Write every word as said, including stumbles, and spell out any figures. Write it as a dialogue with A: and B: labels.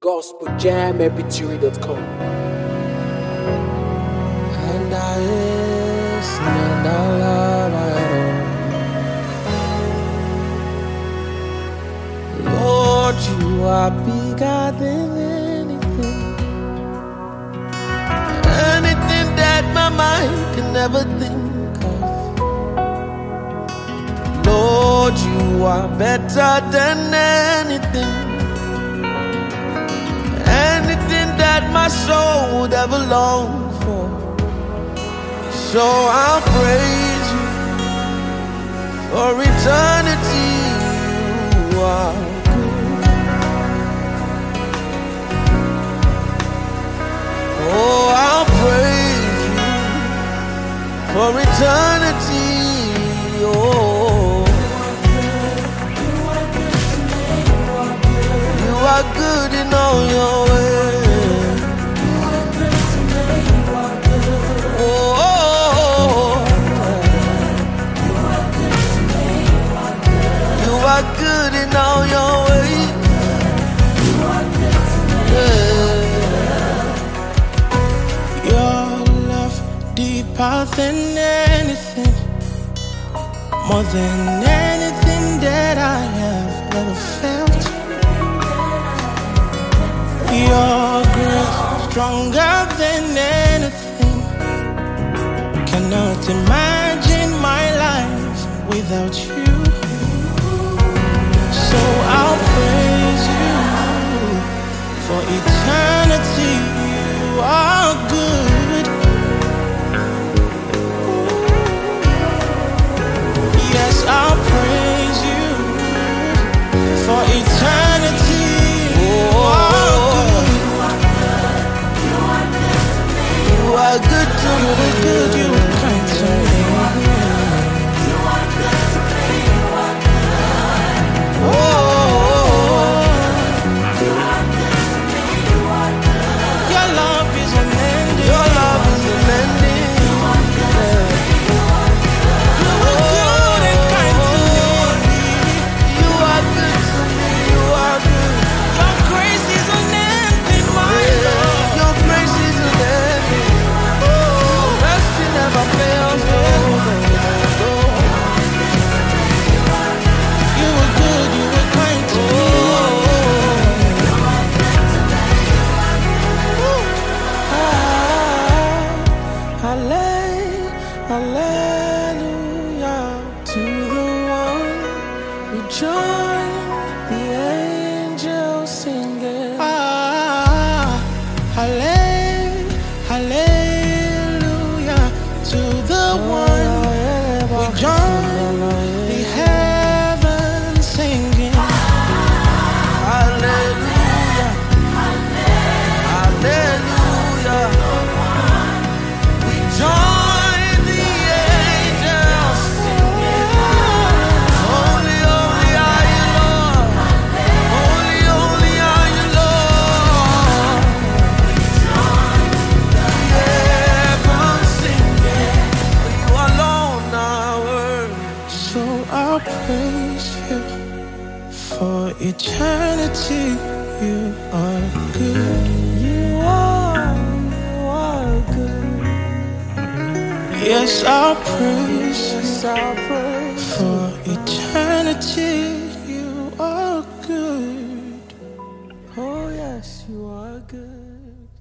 A: gospel jam m p three dot com.
B: And I is and I love I adore. Lord, you are bigger than anything, anything that my mind can never think of. Lord, you are better than anything, anything that my soul would ever long for. So I'll praise you for eternity. You are good. Oh, I'll praise you for eternity. Oh, you are good in all your ways. Oh, you are good in all your ways. Yeah. Your love deeper than anything, more than anything that I have ever felt. Your grace stronger than anything. Cannot imagine my life without you. So I'll praise you for eternity. You are good. Yes, I'll praise you for eternity. You are good. You are good to me. You are good. You are kind to me. You are good to me. You are good. Oh, you are good to me. You are good. Your love is unending. Your love is unending. You are good to me. You are good. You are good and kind to me. You are good to me. You are good. Your grace is unending, my Lord. Your grace is unending. Mercy never fails. Oh, you were good, you were kind to me. Hallelujah to the one who joined the angels singing. Ah, hallelujah to the one who joined the heavens singing. Hallelujah, hallelujah. We join the angels singing. Holy, holy are you, Lord. Holy, holy are you, Lord. Heaven singing. You alone are worthy. So I'll praise you for eternity. You are good. You are, you are good. Yes, I'll praise you. Yes, I'll praise for eternity. You are good. Oh, yes, you are good.